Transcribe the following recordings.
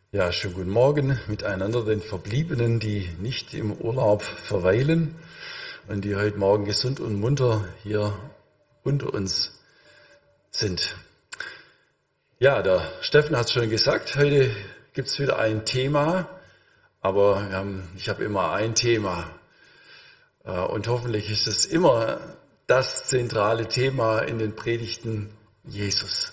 Ja, schönen guten Morgen miteinander, den Verbliebenen, die nicht im Urlaub verweilen und die heute Morgen gesund und munter hier unter uns sind. Ja, der Steffen hat es schon gesagt, heute gibt es wieder ein Thema, aber ich habe immer ein Thema und hoffentlich ist es immer das zentrale Thema in den Predigten: Jesus.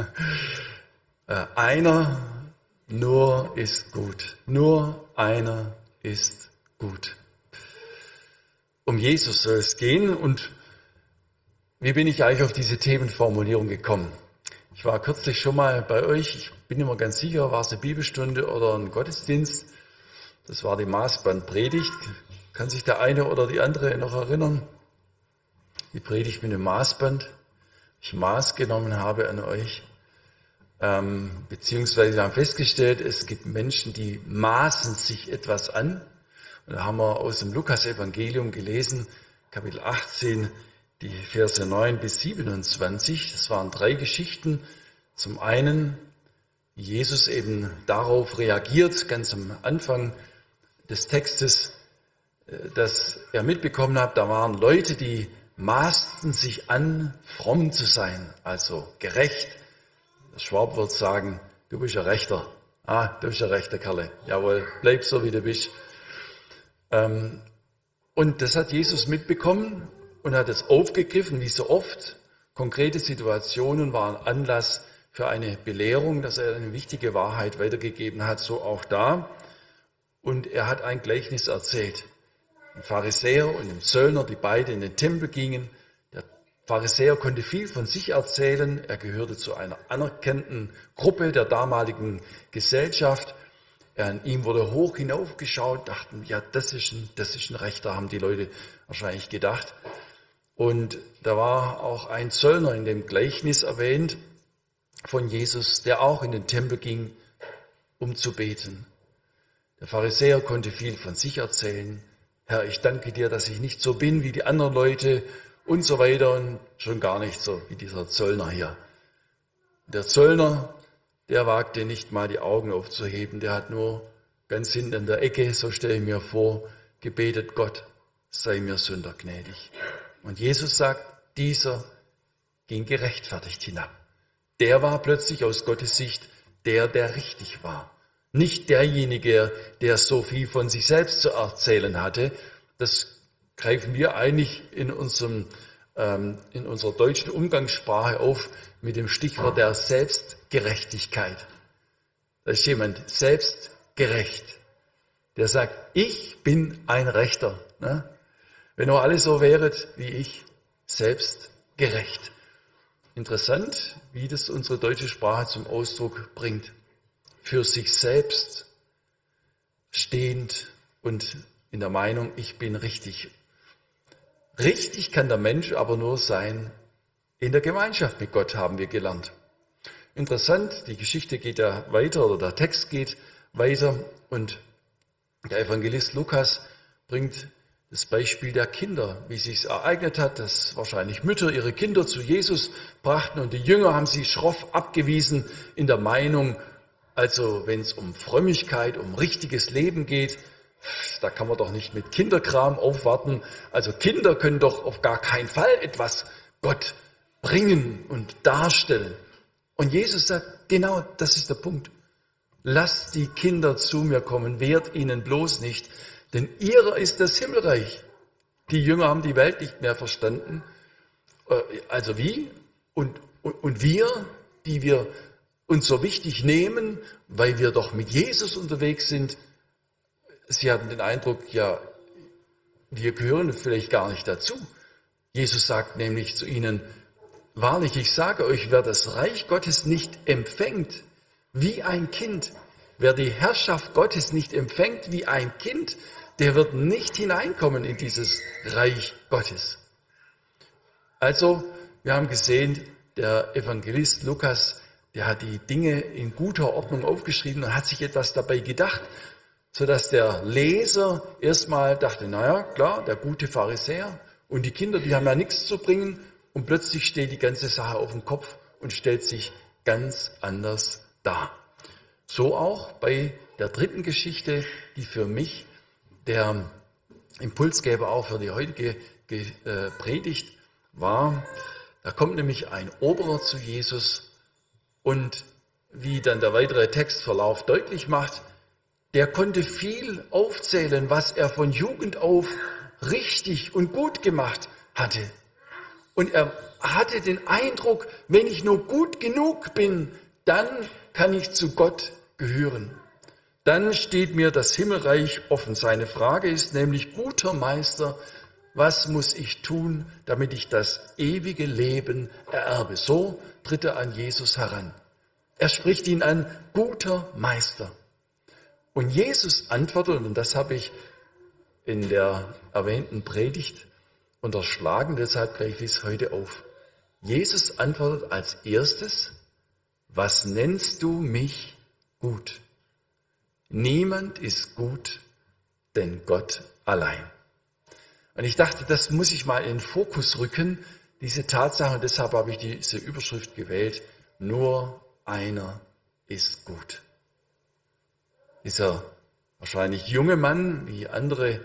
Einer nur ist gut. Nur einer ist gut. Um Jesus soll es gehen. Und wie bin ich eigentlich auf diese Themenformulierung gekommen? Ich war kürzlich schon mal bei euch. Ich bin immer ganz sicher, war es eine Bibelstunde oder ein Gottesdienst. Das war die Maßbandpredigt. Kann sich der eine oder die andere noch erinnern? Die Predigt mit dem Maßband. Ich Maß genommen habe an euch. Beziehungsweise wir haben festgestellt, es gibt Menschen, die maßen sich etwas an. Und da haben wir aus dem Lukas-Evangelium gelesen, Kapitel 18, die Verse 9 bis 27. Das waren 3 Geschichten. Zum einen, wie Jesus eben darauf reagiert, ganz am Anfang des Textes, dass er mitbekommen hat, da waren Leute, die maßten sich an, fromm zu sein, also gerecht. Der Schwab wird sagen, du bist ein Rechter. Du bist ein rechter Kerle. Jawohl, bleib so, wie du bist. Und das hat Jesus mitbekommen und hat es aufgegriffen, wie so oft. Konkrete Situationen waren Anlass für eine Belehrung, dass er eine wichtige Wahrheit weitergegeben hat, so auch da. Und er hat ein Gleichnis erzählt. Ein Pharisäer und ein Zöllner, die beide in den Tempel gingen. Pharisäer konnte viel von sich erzählen. Er gehörte zu einer anerkannten Gruppe der damaligen Gesellschaft. An ihm wurde hoch hinaufgeschaut, dachten, ja, das ist ein Rechter, haben die Leute wahrscheinlich gedacht. Und da war auch ein Zöllner in dem Gleichnis erwähnt von Jesus, der auch in den Tempel ging, um zu beten. Der Pharisäer konnte viel von sich erzählen. Herr, ich danke dir, dass ich nicht so bin wie die anderen Leute, und so weiter, und schon gar nicht so wie dieser Zöllner hier. Der Zöllner, der wagte nicht mal die Augen aufzuheben, der hat nur ganz hinten in der Ecke, so stelle ich mir vor, gebetet: Gott, sei mir Sünder gnädig. Und Jesus sagt, dieser ging gerechtfertigt hinab. Der war plötzlich aus Gottes Sicht der richtig war. Nicht derjenige, der so viel von sich selbst zu erzählen hatte. Das greifen wir eigentlich in unserer deutschen Umgangssprache auf mit dem Stichwort der Selbstgerechtigkeit. Da ist jemand selbstgerecht, der sagt, ich bin ein Rechter. Ne? Wenn ihr alle so wäret wie ich, selbstgerecht. Interessant, wie das unsere deutsche Sprache zum Ausdruck bringt. Für sich selbst stehend und in der Meinung, ich bin richtig. Richtig kann der Mensch aber nur sein in der Gemeinschaft mit Gott, haben wir gelernt. Interessant, die Geschichte geht ja weiter, oder der Text geht weiter, und der Evangelist Lukas bringt das Beispiel der Kinder, wie es sich ereignet hat, dass wahrscheinlich Mütter ihre Kinder zu Jesus brachten und die Jünger haben sie schroff abgewiesen in der Meinung, also wenn es um Frömmigkeit, um richtiges Leben geht, da kann man doch nicht mit Kinderkram aufwarten. Also Kinder können doch auf gar keinen Fall etwas Gott bringen und darstellen. Und Jesus sagt, genau das ist der Punkt. Lasst die Kinder zu mir kommen, wehrt ihnen bloß nicht, denn ihrer ist das Himmelreich. Die Jünger haben die Welt nicht mehr verstanden. Also wie? Und wir, die wir uns so wichtig nehmen, weil wir doch mit Jesus unterwegs sind, sie hatten den Eindruck, ja, wir gehören vielleicht gar nicht dazu. Jesus sagt nämlich zu ihnen, wahrlich, ich sage euch, wer das Reich Gottes nicht empfängt wie ein Kind, wer die Herrschaft Gottes nicht empfängt wie ein Kind, der wird nicht hineinkommen in dieses Reich Gottes. Also, wir haben gesehen, der Evangelist Lukas, der hat die Dinge in guter Ordnung aufgeschrieben und hat sich etwas dabei gedacht, sodass der Leser erstmal dachte, naja, klar, der gute Pharisäer und die Kinder, die haben ja nichts zu bringen, und plötzlich steht die ganze Sache auf dem Kopf und stellt sich ganz anders dar. So auch bei der dritten Geschichte, die für mich der Impulsgeber auch für die heutige Predigt war. Da kommt nämlich ein Oberer zu Jesus und wie dann der weitere Textverlauf deutlich macht, der konnte viel aufzählen, was er von Jugend auf richtig und gut gemacht hatte. Und er hatte den Eindruck, wenn ich nur gut genug bin, dann kann ich zu Gott gehören. Dann steht mir das Himmelreich offen. Seine Frage ist nämlich, guter Meister, was muss ich tun, damit ich das ewige Leben ererbe? So tritt er an Jesus heran. Er spricht ihn an, guter Meister. Und Jesus antwortet, und das habe ich in der erwähnten Predigt unterschlagen, deshalb greife ich es heute auf. Jesus antwortet als erstes, was nennst du mich gut? Niemand ist gut, denn Gott allein. Und ich dachte, das muss ich mal in den Fokus rücken, diese Tatsache, und deshalb habe ich diese Überschrift gewählt, nur einer ist gut. Dieser wahrscheinlich junge Mann, wie andere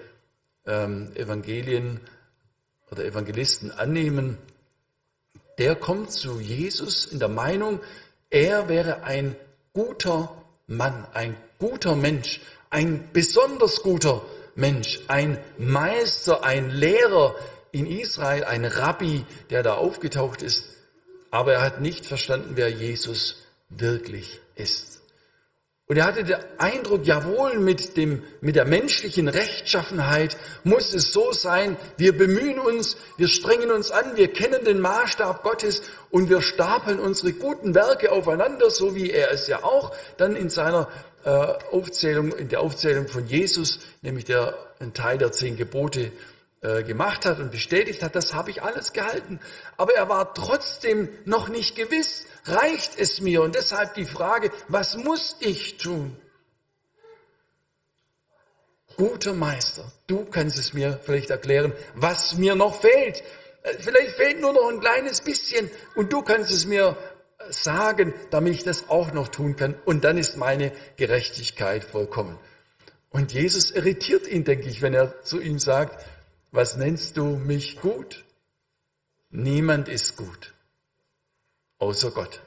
Evangelien oder Evangelisten annehmen, der kommt zu Jesus in der Meinung, er wäre ein guter Mann, ein guter Mensch, ein besonders guter Mensch, ein Meister, ein Lehrer in Israel, ein Rabbi, der da aufgetaucht ist. Aber er hat nicht verstanden, wer Jesus wirklich ist. Und er hatte den Eindruck, jawohl, mit der menschlichen Rechtschaffenheit muss es so sein, wir bemühen uns, wir strengen uns an, wir kennen den Maßstab Gottes und wir stapeln unsere guten Werke aufeinander, so wie er es ja auch dann in seiner Aufzählung, in der Aufzählung von Jesus, nämlich der einen Teil der 10 Gebote gemacht hat und bestätigt hat, das habe ich alles gehalten. Aber er war trotzdem noch nicht gewiss, reicht es mir? Und deshalb die Frage, was muss ich tun? Guter Meister, du kannst es mir vielleicht erklären, was mir noch fehlt. Vielleicht fehlt nur noch ein kleines bisschen und du kannst es mir sagen, damit ich das auch noch tun kann. Und dann ist meine Gerechtigkeit vollkommen. Und Jesus irritiert ihn, denke ich, wenn er zu ihm sagt, was nennst du mich gut? Niemand ist gut, außer Gott.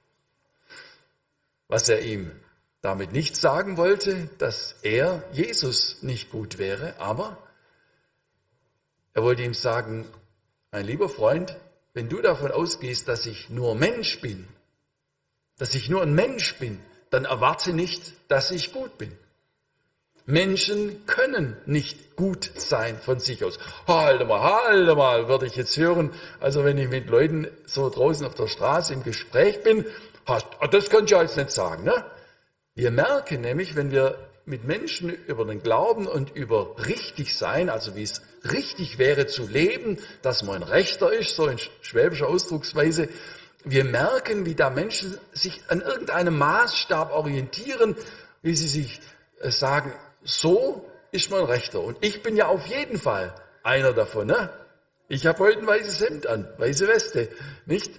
Was er ihm damit nicht sagen wollte, dass er, Jesus, nicht gut wäre, aber er wollte ihm sagen, mein lieber Freund, wenn du davon ausgehst, dass ich nur Mensch bin, dass ich nur ein Mensch bin, dann erwarte nicht, dass ich gut bin. Menschen können nicht gut sein von sich aus. Halt mal, würde ich jetzt hören. Also wenn ich mit Leuten so draußen auf der Straße im Gespräch bin, das könnt ihr jetzt nicht sagen. Ne? Wir merken nämlich, wenn wir mit Menschen über den Glauben und über richtig sein, also wie es richtig wäre zu leben, dass man ein Rechter ist, so in schwäbischer Ausdrucksweise, wir merken, wie da Menschen sich an irgendeinem Maßstab orientieren, wie sie sich sagen, so ist man Rechter. Und ich bin ja auf jeden Fall einer davon. Ne? Ich habe heute ein weißes Hemd an, weiße Weste, nicht?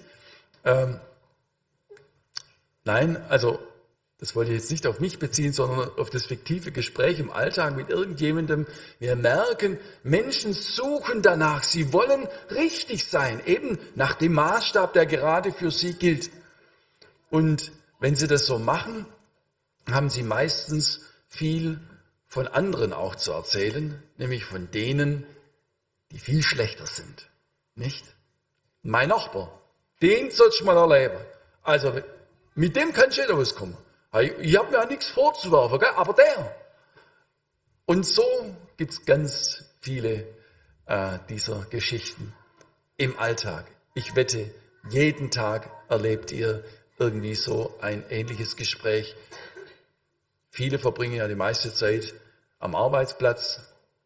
Nein, also das wollte ich jetzt nicht auf mich beziehen, sondern auf das fiktive Gespräch im Alltag mit irgendjemandem. Wir merken, Menschen suchen danach, sie wollen richtig sein, eben nach dem Maßstab, der gerade für sie gilt. Und wenn sie das so machen, haben sie meistens viel von anderen auch zu erzählen, nämlich von denen, die viel schlechter sind. Nicht? Mein Nachbar, den sollst du mal erleben. Also mit dem kannst du nicht auskommen. Ich habe mir ja nichts vorzuwerfen, gell? Aber der. Und so gibt es ganz viele dieser Geschichten im Alltag. Ich wette, jeden Tag erlebt ihr irgendwie so ein ähnliches Gespräch. Viele verbringen ja die meiste Zeit am Arbeitsplatz.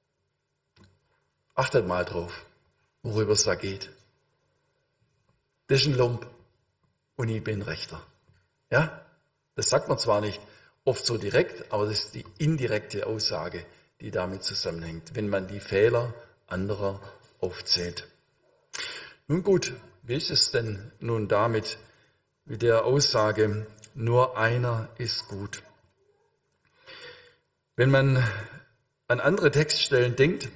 Achtet mal drauf, worüber es da geht. Das ist ein Lump und ich bin Rechter. Ja, das sagt man zwar nicht oft so direkt, aber das ist die indirekte Aussage, die damit zusammenhängt, wenn man die Fehler anderer aufzählt. Nun gut, wie ist es denn nun damit, mit der Aussage, nur einer ist gut. Wenn man an andere Textstellen denkt,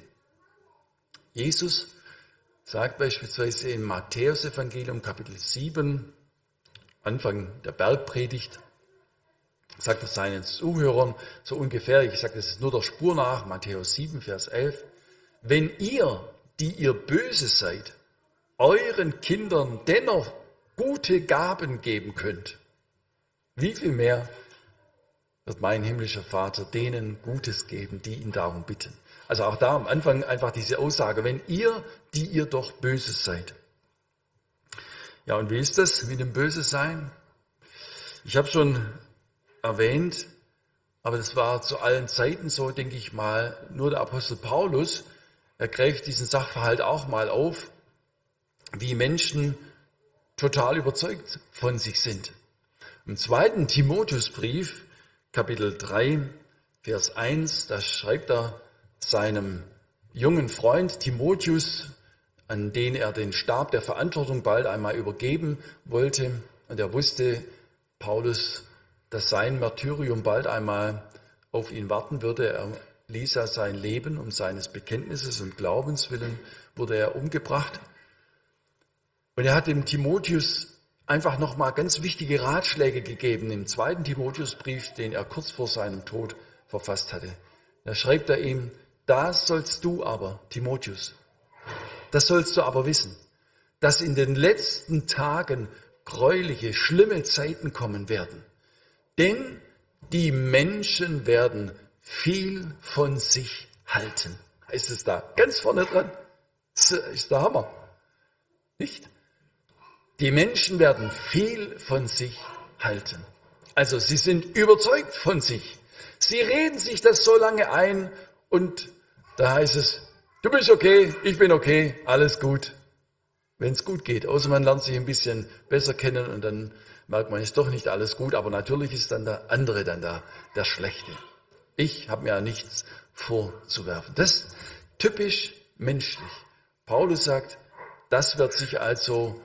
Jesus sagt beispielsweise im Matthäusevangelium Kapitel 7, Anfang der Bergpredigt, sagt er seinen Zuhörern so ungefähr, ich sage das ist nur der Spur nach, Matthäus 7, Vers 11, wenn ihr, die ihr böse seid, euren Kindern dennoch gute Gaben geben könnt, wie viel mehr wird mein himmlischer Vater denen Gutes geben, die ihn darum bitten. Also auch da am Anfang einfach diese Aussage, wenn ihr, die ihr doch böse seid. Ja, und wie ist das mit dem Böse sein? Ich habe schon erwähnt, aber das war zu allen Zeiten so, denke ich mal, nur der Apostel Paulus, er greift diesen Sachverhalt auch mal auf, wie Menschen total überzeugt von sich sind. Im 2. Timotheusbrief, Kapitel 3, Vers 1, da schreibt er seinem jungen Freund Timotheus, an den er den Stab der Verantwortung bald einmal übergeben wollte. Und er wusste, Paulus, dass sein Martyrium bald einmal auf ihn warten würde. Er ließ er sein Leben um seines Bekenntnisses und Glaubens willen, wurde er umgebracht. Und er hat dem Timotheus einfach nochmal ganz wichtige Ratschläge gegeben im 2. Timotheusbrief, den er kurz vor seinem Tod verfasst hatte. Da schreibt er ihm, das sollst du aber, Timotheus, das sollst du aber wissen, dass in den letzten Tagen gräuliche, schlimme Zeiten kommen werden. Denn die Menschen werden viel von sich halten. Heißt es da ganz vorne dran? Das ist der Hammer. Nicht? Die Menschen werden viel von sich halten. Also sie sind überzeugt von sich. Sie reden sich das so lange ein und da heißt es, du bist okay, ich bin okay, alles gut. Wenn es gut geht, außer man lernt sich ein bisschen besser kennen und dann merkt man, ist doch nicht alles gut, aber natürlich ist dann der andere dann da, der Schlechte. Ich habe mir ja nichts vorzuwerfen. Das ist typisch menschlich. Paulus sagt, das wird sich also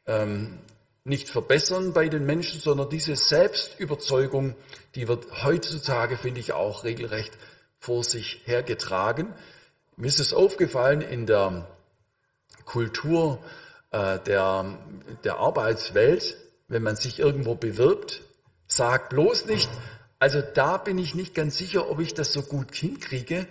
nicht verbessern bei den Menschen, sondern diese Selbstüberzeugung, die wird heutzutage, finde ich, auch regelrecht vor sich hergetragen. Mir ist es aufgefallen in der Kultur der Arbeitswelt, wenn man sich irgendwo bewirbt, sagt bloß nicht, also da bin ich nicht ganz sicher, ob ich das so gut hinkriege.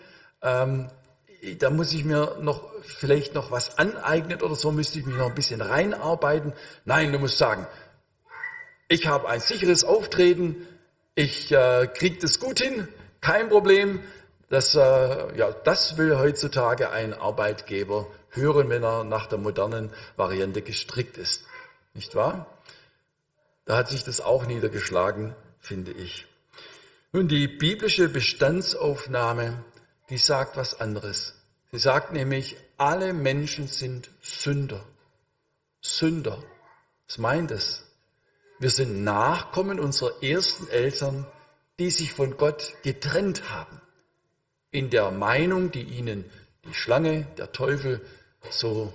Da muss ich mir vielleicht noch was aneignen oder so, müsste ich mich noch ein bisschen reinarbeiten. Nein, du musst sagen, ich habe ein sicheres Auftreten, ich kriege das gut hin, kein Problem. Das will heutzutage ein Arbeitgeber hören, wenn er nach der modernen Variante gestrickt ist. Nicht wahr? Da hat sich das auch niedergeschlagen, finde ich. Nun, die biblische Bestandsaufnahme, die sagt was anderes. Sie sagt nämlich, alle Menschen sind Sünder. Sünder. Was meint es? Wir sind Nachkommen unserer ersten Eltern, die sich von Gott getrennt haben. In der Meinung, die ihnen die Schlange, der Teufel, so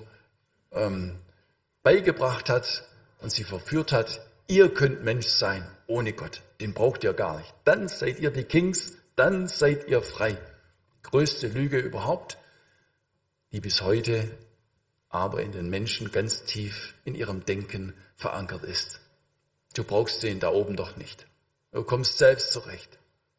beigebracht hat und sie verführt hat, ihr könnt Mensch sein ohne Gott. Den braucht ihr gar nicht. Dann seid ihr die Kings, dann seid ihr frei. Größte Lüge überhaupt, die bis heute aber in den Menschen ganz tief in ihrem Denken verankert ist. Du brauchst den da oben doch nicht. Du kommst selbst zurecht.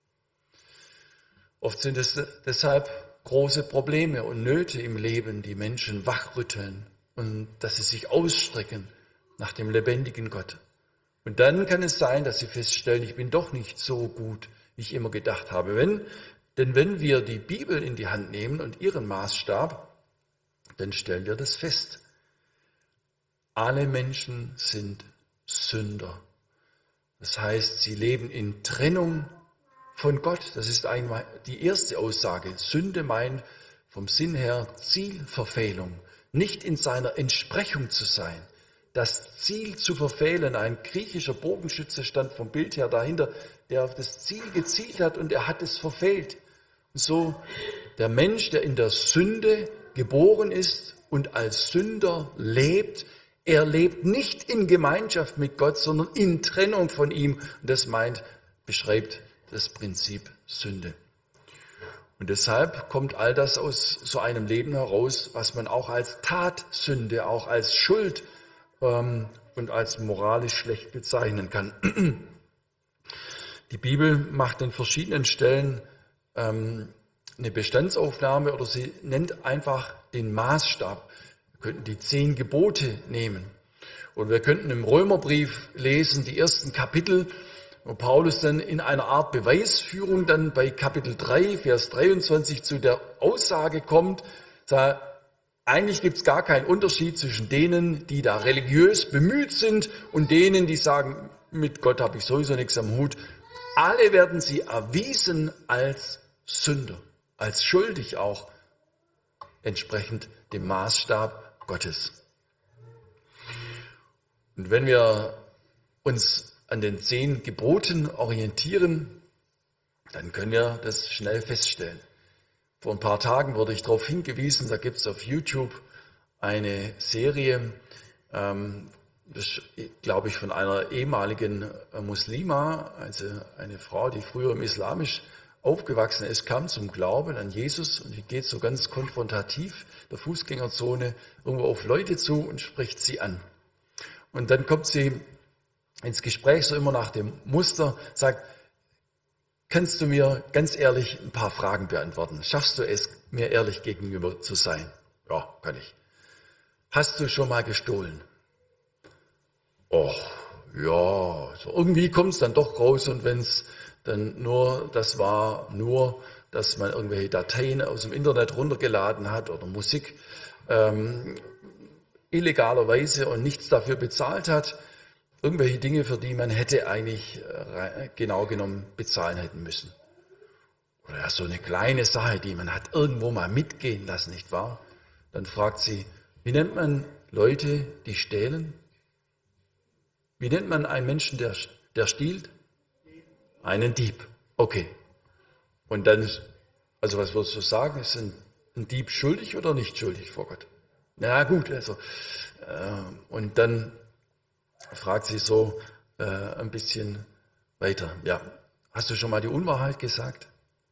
Oft sind es deshalb große Probleme und Nöte im Leben, die Menschen wachrütteln und dass sie sich ausstrecken nach dem lebendigen Gott. Und dann kann es sein, dass sie feststellen, ich bin doch nicht so gut, wie ich immer gedacht habe. Denn wenn wir die Bibel in die Hand nehmen und ihren Maßstab, dann stellen wir das fest. Alle Menschen sind Sünder. Das heißt, sie leben in Trennung von Gott. Das ist einmal die erste Aussage. Sünde meint vom Sinn her Zielverfehlung, nicht in seiner Entsprechung zu sein. Das Ziel zu verfehlen, ein griechischer Bogenschütze stand vom Bild her dahinter, der auf das Ziel gezielt hat und er hat es verfehlt. Und so der Mensch, der in der Sünde geboren ist und als Sünder lebt, Er lebt nicht in Gemeinschaft mit Gott, sondern in Trennung von ihm. Und das beschreibt das Prinzip Sünde. Und deshalb kommt all das aus so einem Leben heraus, was man auch als Tatsünde, auch als Schuld und als moralisch schlecht bezeichnen kann. Die Bibel macht an verschiedenen Stellen eine Bestandsaufnahme oder sie nennt einfach den Maßstab. Wir könnten die 10 Gebote nehmen. Und wir könnten im Römerbrief lesen, die ersten Kapitel, wo Paulus dann in einer Art Beweisführung dann bei Kapitel 3, Vers 23 zu der Aussage kommt, sagt, eigentlich gibt es gar keinen Unterschied zwischen denen, die da religiös bemüht sind und denen, die sagen, mit Gott habe ich sowieso nichts am Hut. Alle werden sie erwiesen als Sünder, als schuldig auch, entsprechend dem Maßstab Gottes. Und wenn wir uns an den 10 Geboten orientieren, dann können wir das schnell feststellen. Vor ein paar Tagen wurde ich darauf hingewiesen, da gibt es auf YouTube eine Serie, das glaube ich von einer ehemaligen Muslima, also eine Frau, die früher im Islamisch aufgewachsen ist, kam zum Glauben an Jesus und die geht so ganz konfrontativ der Fußgängerzone irgendwo auf Leute zu und spricht sie an. Und dann kommt sie ins Gespräch so immer nach dem Muster, sagt, kannst du mir ganz ehrlich ein paar Fragen beantworten? Schaffst du es, mir ehrlich gegenüber zu sein? Ja, kann ich. Hast du schon mal gestohlen? Oh, ja, so irgendwie kommt es dann doch raus und wenn es dann das war nur, dass man irgendwelche Dateien aus dem Internet runtergeladen hat oder Musik illegalerweise und nichts dafür bezahlt hat, irgendwelche Dinge, für die man hätte eigentlich genau genommen bezahlen hätten müssen. Oder so eine kleine Sache, die man hat irgendwo mal mitgehen lassen, nicht wahr? Dann fragt sie, wie nennt man Leute, die stehlen? Wie nennt man einen Menschen, der stiehlt? Einen Dieb. Okay. Und dann, also was würdest du sagen, ist ein Dieb schuldig oder nicht schuldig vor Gott? Na gut, also und dann fragt sie so ein bisschen weiter. Ja, hast du schon mal die Unwahrheit gesagt?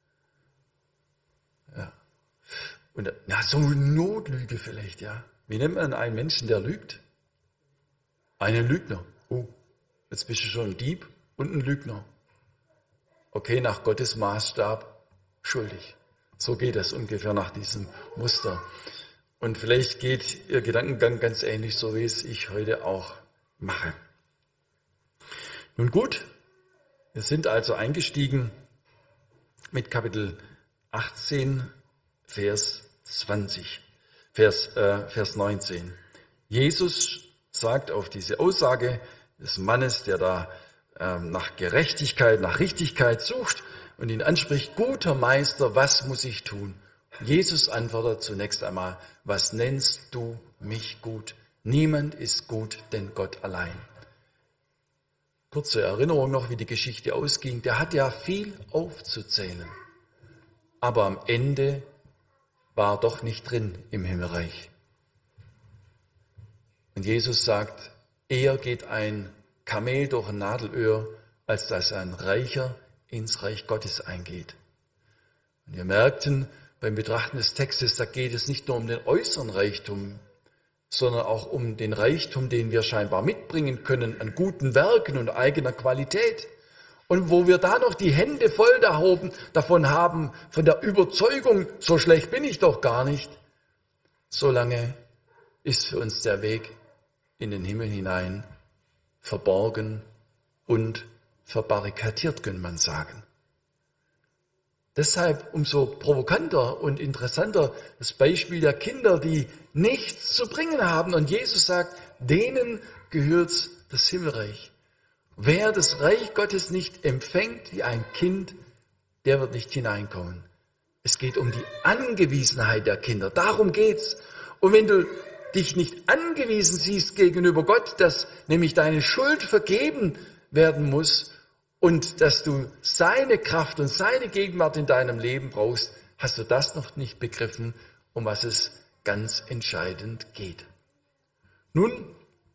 Ja. Und ja, so eine Notlüge vielleicht, ja. Wie nennt man einen Menschen, der lügt? Einen Lügner. Oh, jetzt bist du schon ein Dieb und ein Lügner. Okay, nach Gottes Maßstab schuldig. So geht das ungefähr nach diesem Muster. Und vielleicht geht Ihr Gedankengang ganz ähnlich, so wie es ich heute auch mache. Nun gut, wir sind also eingestiegen mit Kapitel 18, Vers 19. Jesus sagt auf diese Aussage des Mannes, der da nach Gerechtigkeit, nach Richtigkeit sucht und ihn anspricht, guter Meister, was muss ich tun? Jesus antwortet zunächst einmal, was nennst du mich gut? Niemand ist gut, denn Gott allein. Kurze Erinnerung noch, wie die Geschichte ausging. Der hat ja viel aufzuzählen, aber am Ende war doch nicht drin im Himmelreich. Und Jesus sagt, eher geht ein Kamel durch ein Nadelöhr, als dass ein Reicher ins Reich Gottes eingeht. Und wir merkten beim Betrachten des Textes, da geht es nicht nur um den äußeren Reichtum, sondern auch um den Reichtum, den wir scheinbar mitbringen können an guten Werken und eigener Qualität. Und wo wir da noch die Hände voll davon haben, von der Überzeugung, so schlecht bin ich doch gar nicht, solange ist für uns der Weg in den Himmel hinein verborgen und verbarrikadiert, könnte man sagen. Deshalb umso provokanter und interessanter das Beispiel der Kinder, die nichts zu bringen haben. Und Jesus sagt, denen gehört das Himmelreich. Wer das Reich Gottes nicht empfängt wie ein Kind, der wird nicht hineinkommen. Es geht um die Angewiesenheit der Kinder. Darum geht's. Und wenn du dich nicht angewiesen siehst gegenüber Gott, dass nämlich deine Schuld vergeben werden muss und dass du seine Kraft und seine Gegenwart in deinem Leben brauchst, hast du das noch nicht begriffen, um was es ganz entscheidend geht. Nun,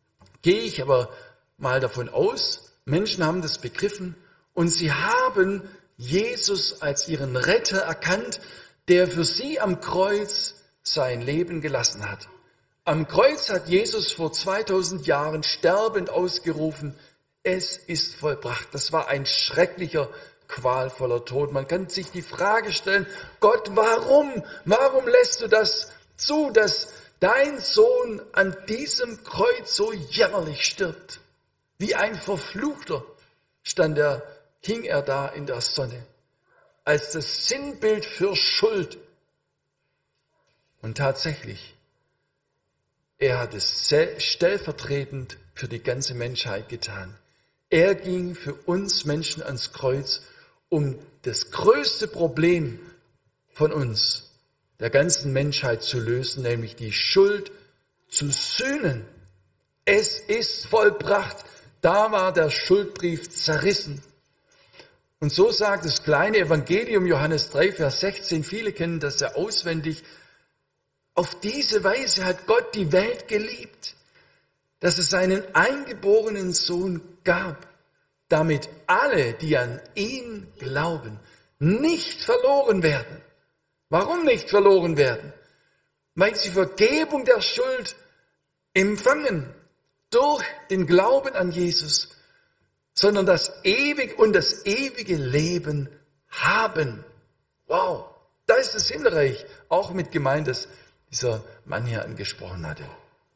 gehe ich aber mal davon aus, Menschen haben das begriffen und sie haben Jesus als ihren Retter erkannt, der für sie am Kreuz sein Leben gelassen hat. Am Kreuz hat Jesus vor 2000 Jahren sterbend ausgerufen, es ist vollbracht. Das war ein schrecklicher, qualvoller Tod. Man kann sich die Frage stellen, Gott, warum? Warum lässt du das zu, dass dein Sohn an diesem Kreuz so jämmerlich stirbt? Wie ein Verfluchter hing er da in der Sonne, als das Sinnbild für Schuld. Und tatsächlich, er hat es stellvertretend für die ganze Menschheit getan. Er ging für uns Menschen ans Kreuz, um das größte Problem von uns, der ganzen Menschheit zu lösen, nämlich die Schuld zu sühnen. Es ist vollbracht. Da war der Schuldbrief zerrissen. Und so sagt das kleine Evangelium, Johannes 3, Vers 16, viele kennen das ja auswendig. Auf diese Weise hat Gott die Welt geliebt, dass es seinen eingeborenen Sohn gab, damit alle, die an ihn glauben, nicht verloren werden. Warum nicht verloren werden? Weil sie Vergebung der Schuld empfangen durch den Glauben an Jesus, sondern das ewige Leben haben. Wow, da ist das Himmelreich auch mit gemeint, das dieser Mann hier angesprochen hatte.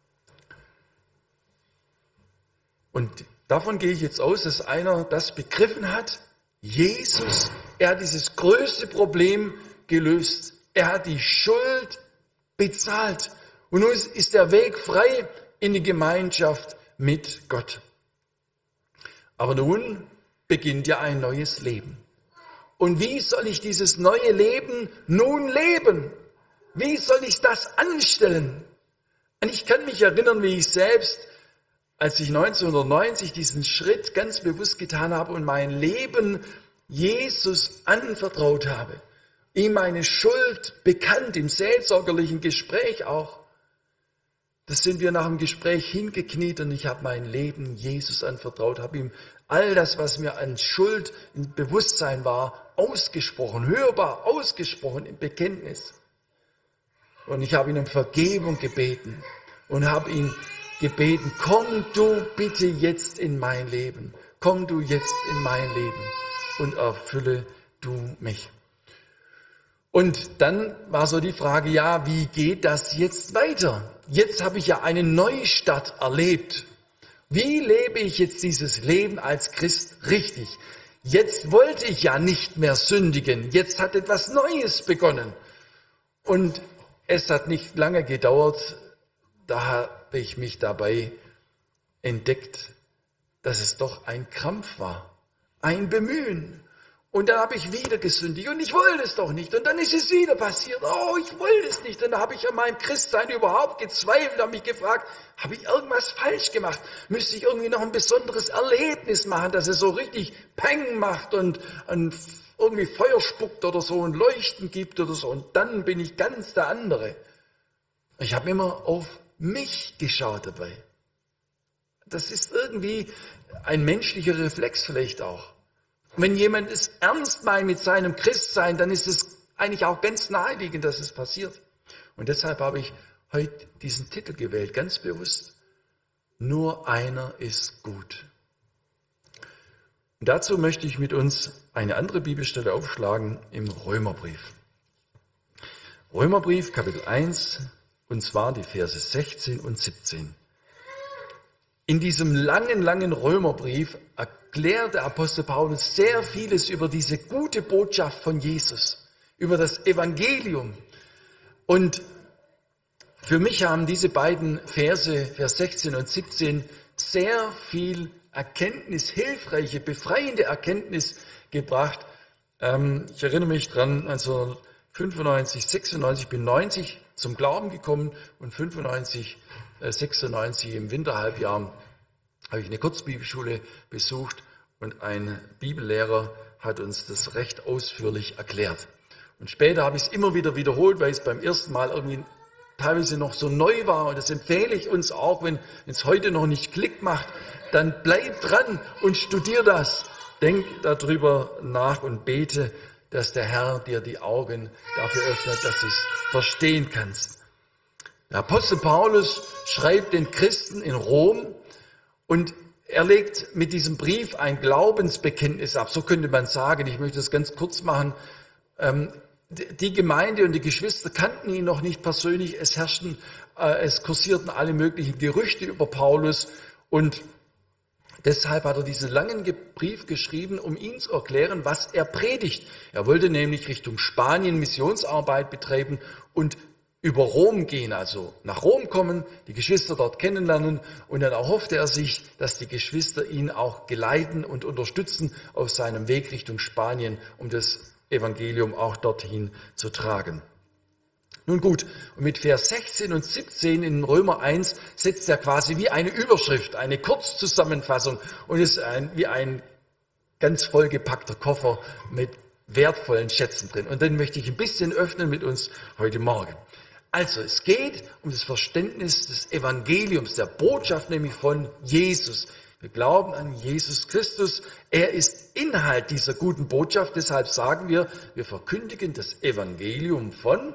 Und davon gehe ich jetzt aus, dass einer das begriffen hat. Jesus, er hat dieses größte Problem gelöst. Er hat die Schuld bezahlt. Und nun ist der Weg frei in die Gemeinschaft mit Gott. Aber nun beginnt ja ein neues Leben. Und wie soll ich dieses neue Leben nun leben? Wie soll ich das anstellen? Und ich kann mich erinnern, wie ich selbst, als ich 1990 diesen Schritt ganz bewusst getan habe und mein Leben Jesus anvertraut habe, ihm meine Schuld bekannt, im seelsorgerlichen Gespräch auch. Das sind wir nach dem Gespräch hingekniet und ich habe mein Leben Jesus anvertraut, habe ihm all das, was mir an Schuld im Bewusstsein war, ausgesprochen, hörbar ausgesprochen im Bekenntnis. Und ich habe ihn um Vergebung gebeten und habe ihn gebeten, komm du bitte jetzt in mein Leben, komm du jetzt in mein Leben und erfülle du mich. Und dann war so die Frage, ja, wie geht das jetzt weiter? Jetzt habe ich ja einen Neustart erlebt. Wie lebe ich jetzt dieses Leben als Christ richtig? Jetzt wollte ich ja nicht mehr sündigen. Jetzt hat etwas Neues begonnen. Und es hat nicht lange gedauert, da habe ich mich dabei entdeckt, dass es doch ein Krampf war, ein Bemühen. Und dann habe ich wieder gesündigt und ich wollte es doch nicht. Und dann ist es wieder passiert. Oh, ich wollte es nicht. Und dann habe ich an meinem Christsein überhaupt gezweifelt, habe mich gefragt, habe ich irgendwas falsch gemacht? Müsste ich irgendwie noch ein besonderes Erlebnis machen, dass es so richtig Peng macht und irgendwie Feuer spuckt oder so und Leuchten gibt oder so. Und dann bin ich ganz der andere. Ich habe immer auf mich geschaut dabei. Das ist irgendwie ein menschlicher Reflex vielleicht auch. Wenn jemand es ernst meint mit seinem Christsein, dann ist es eigentlich auch ganz naheliegend, dass es passiert. Und deshalb habe ich heute diesen Titel gewählt, ganz bewusst. Nur einer ist gut. Und dazu möchte ich mit uns eine andere Bibelstelle aufschlagen im Römerbrief. Römerbrief, Kapitel 1, und zwar die Verse 16 und 17. In diesem langen Römerbrief erklärt der Apostel Paulus sehr vieles über diese gute Botschaft von Jesus, über das Evangelium. Und für mich haben diese beiden Verse, Vers 16 und 17, sehr viel Erkenntnis, hilfreiche, befreiende Erkenntnis gebracht. Ich erinnere mich dran, 1995, 96, ich bin 90 zum Glauben gekommen und 95, 96 im Winterhalbjahr habe ich eine Kurzbibelschule besucht und ein Bibellehrer hat uns das recht ausführlich erklärt. Und später habe ich es immer wieder wiederholt, weil ich es beim ersten Mal irgendwie teilweise noch so neu war. Und das empfehle ich uns auch, wenn es heute noch nicht Klick macht, dann bleib dran und studier das. Denk darüber nach und bete, dass der Herr dir die Augen dafür öffnet, dass du es verstehen kannst. Der Apostel Paulus schreibt den Christen in Rom und er legt mit diesem Brief ein Glaubensbekenntnis ab. So könnte man sagen, ich möchte das ganz kurz machen. Die Gemeinde und die Geschwister kannten ihn noch nicht persönlich. Es kursierten alle möglichen Gerüchte über Paulus und deshalb hat er diesen langen Brief geschrieben, um ihnen zu erklären, was er predigt. Er wollte nämlich Richtung Spanien Missionsarbeit betreiben und über Rom gehen, also nach Rom kommen, die Geschwister dort kennenlernen und dann erhoffte er sich, dass die Geschwister ihn auch geleiten und unterstützen auf seinem Weg Richtung Spanien, um das Evangelium auch dorthin zu tragen. Nun gut, und mit Vers 16 und 17 in Römer 1 setzt er quasi wie eine Überschrift, eine Kurzzusammenfassung und ist wie ein ganz vollgepackter Koffer mit wertvollen Schätzen drin. Und den möchte ich ein bisschen öffnen mit uns heute Morgen. Also es geht um das Verständnis des Evangeliums, der Botschaft nämlich von Jesus. Wir glauben an Jesus Christus. Er ist Inhalt dieser guten Botschaft. Deshalb sagen wir verkündigen das Evangelium von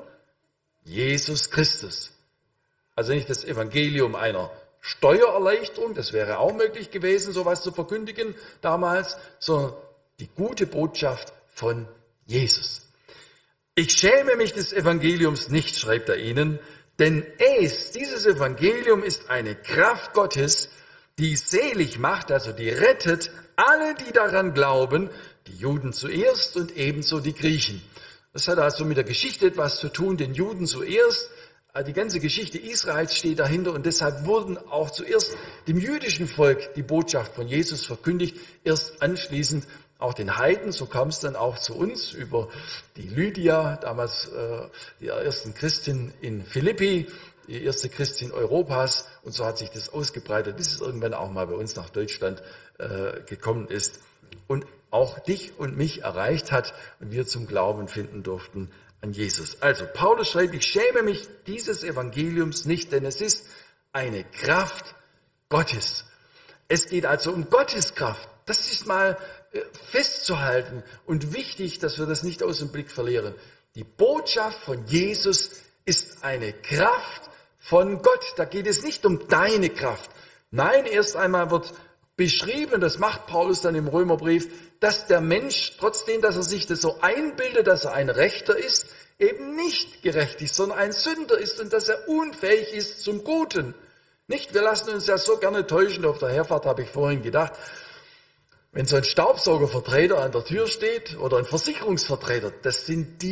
Jesus Christus. Also nicht das Evangelium einer Steuererleichterung, das wäre auch möglich gewesen, sowas zu verkündigen damals, sondern die gute Botschaft von Jesus. Ich schäme mich des Evangeliums nicht, schreibt er ihnen, denn dieses Evangelium ist eine Kraft Gottes, die selig macht, also die rettet alle, die daran glauben, die Juden zuerst und ebenso die Griechen. Das hat also mit der Geschichte etwas zu tun, den Juden zuerst. Die ganze Geschichte Israels steht dahinter und deshalb wurden auch zuerst dem jüdischen Volk die Botschaft von Jesus verkündigt, erst anschließend auch den Heiden. So kam es dann auch zu uns über die Lydia, damals die ersten Christin in Philippi, die erste Christin Europas und so hat sich das ausgebreitet, bis es irgendwann auch mal bei uns nach Deutschland gekommen ist und auch dich und mich erreicht hat und wir zum Glauben finden durften an Jesus. Also Paulus schreibt, ich schäme mich dieses Evangeliums nicht, denn es ist eine Kraft Gottes. Es geht also um Gottes Kraft. Das ist mal festzuhalten und wichtig, dass wir das nicht aus dem Blick verlieren. Die Botschaft von Jesus ist eine Kraft von Gott. Da geht es nicht um deine Kraft. Nein, erst einmal wird beschrieben, das macht Paulus dann im Römerbrief, dass der Mensch, trotzdem, dass er sich das so einbildet, dass er ein Rechter ist, eben nicht gerecht ist, sondern ein Sünder ist und dass er unfähig ist zum Guten. Nicht, wir lassen uns ja so gerne täuschen. Auf der Herfahrt habe ich vorhin gedacht, wenn so ein Staubsaugervertreter an der Tür steht oder ein Versicherungsvertreter, das sind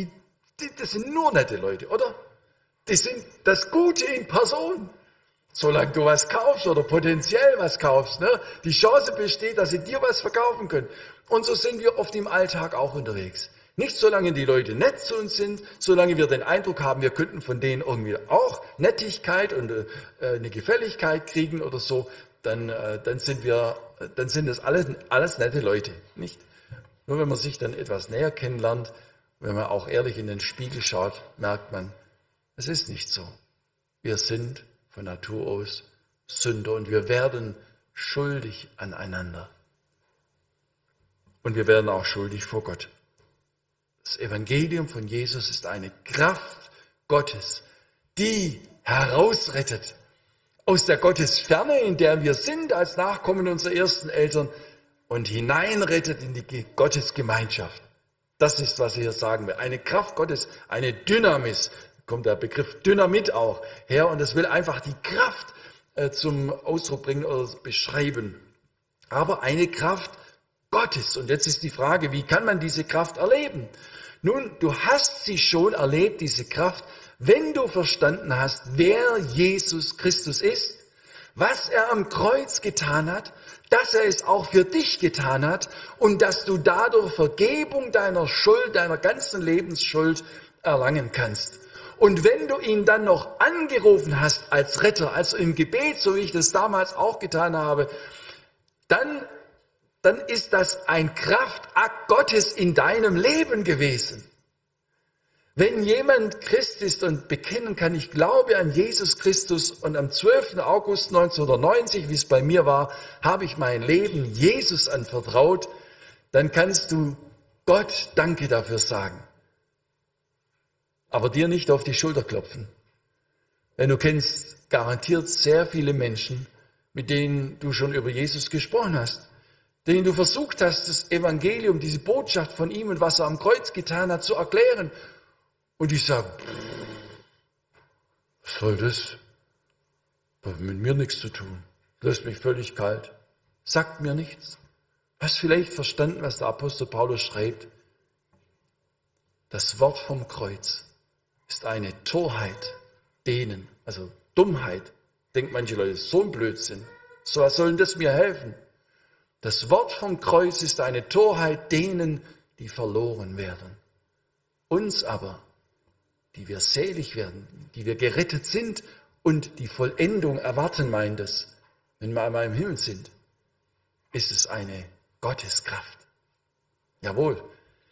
nur nette Leute, oder? Die sind das Gute in Person. Solange du was kaufst oder potenziell was kaufst, ne? Die Chance besteht, dass sie dir was verkaufen können. Und so sind wir oft im Alltag auch unterwegs. Nicht solange die Leute nett zu uns sind, solange wir den Eindruck haben, wir könnten von denen irgendwie auch Nettigkeit und eine Gefälligkeit kriegen oder so, dann sind das alles nette Leute, nicht? Nur wenn man sich dann etwas näher kennenlernt, wenn man auch ehrlich in den Spiegel schaut, merkt man, es ist nicht so. Wir sind von Natur aus Sünder und wir werden schuldig aneinander. Und wir werden auch schuldig vor Gott. Das Evangelium von Jesus ist eine Kraft Gottes, die herausrettet aus der Gottesferne, in der wir sind als Nachkommen unserer ersten Eltern und hineinrettet in die Gottesgemeinschaft. Das ist, was ich hier sagen will. Eine Kraft Gottes, eine Dynamis, kommt der Begriff Dynamit auch her und es will einfach die Kraft zum Ausdruck bringen oder beschreiben. Aber eine Kraft Gottes. Und jetzt ist die Frage, wie kann man diese Kraft erleben? Nun, du hast sie schon erlebt, diese Kraft, wenn du verstanden hast, wer Jesus Christus ist, was er am Kreuz getan hat, dass er es auch für dich getan hat und dass du dadurch Vergebung deiner Schuld, deiner ganzen Lebensschuld erlangen kannst. Und wenn du ihn dann noch angerufen hast als Retter, also im Gebet, so wie ich das damals auch getan habe, dann ist das ein Kraftakt Gottes in deinem Leben gewesen. Wenn jemand Christ ist und bekennen kann, ich glaube an Jesus Christus und am 12. August 1990, wie es bei mir war, habe ich mein Leben Jesus anvertraut, dann kannst du Gott Danke dafür sagen. Aber dir nicht auf die Schulter klopfen. Denn du kennst garantiert sehr viele Menschen, mit denen du schon über Jesus gesprochen hast, denen du versucht hast, das Evangelium, diese Botschaft von ihm und was er am Kreuz getan hat, zu erklären. Und ich sage, was soll das? Hat mit mir nichts zu tun. Lässt mich völlig kalt. Sagt mir nichts. Hast vielleicht verstanden, was der Apostel Paulus schreibt? Das Wort vom Kreuz ist eine Torheit denen, also Dummheit, denken manche Leute, so ein Blödsinn. So, was soll denn das mir helfen? Das Wort vom Kreuz ist eine Torheit denen, die verloren werden. Uns aber, die wir selig werden, die wir gerettet sind und die Vollendung erwarten, meint es, wenn wir einmal im Himmel sind, ist es eine Gotteskraft. Jawohl,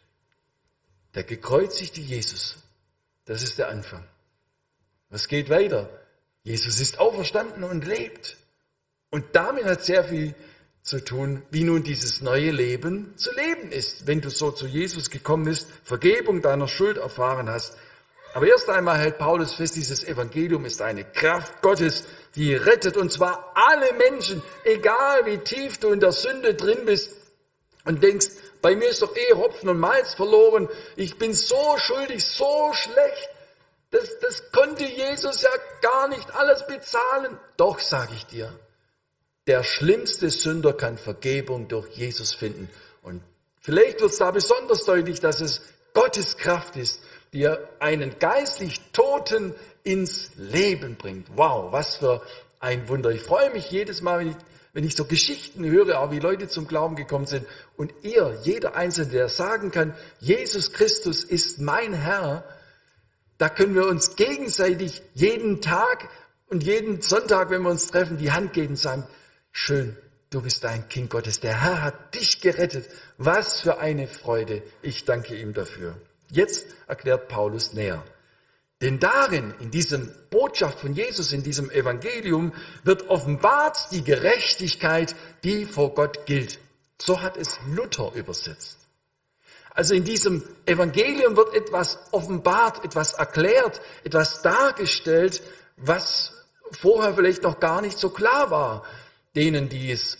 der gekreuzigte Jesus, das ist der Anfang. Was geht weiter? Jesus ist auferstanden und lebt. Und damit hat sehr viel zu tun, wie nun dieses neue Leben zu leben ist, wenn du so zu Jesus gekommen bist, Vergebung deiner Schuld erfahren hast. Aber erst einmal hält Paulus fest, dieses Evangelium ist eine Kraft Gottes, die rettet, und zwar alle Menschen, egal wie tief du in der Sünde drin bist und denkst, bei mir ist doch Hopfen und Malz verloren, ich bin so schuldig, so schlecht, das konnte Jesus ja gar nicht alles bezahlen. Doch, sage ich dir, der schlimmste Sünder kann Vergebung durch Jesus finden. Und vielleicht wird es da besonders deutlich, dass es Gottes Kraft ist, die einen geistlich Toten ins Leben bringt. Wow, was für ein Wunder. Ich freue mich jedes Mal, wenn ich so Geschichten höre, auch wie Leute zum Glauben gekommen sind. Und jeder Einzelne, der sagen kann, Jesus Christus ist mein Herr, da können wir uns gegenseitig jeden Tag und jeden Sonntag, wenn wir uns treffen, die Hand geben und sagen, schön, du bist ein Kind Gottes. Der Herr hat dich gerettet. Was für eine Freude. Ich danke ihm dafür. Jetzt erklärt Paulus näher. Denn darin, in diesem Botschaft von Jesus, in diesem Evangelium, wird offenbart die Gerechtigkeit, die vor Gott gilt. So hat es Luther übersetzt. Also in diesem Evangelium wird etwas offenbart, etwas erklärt, etwas dargestellt, was vorher vielleicht noch gar nicht so klar war, denen, die es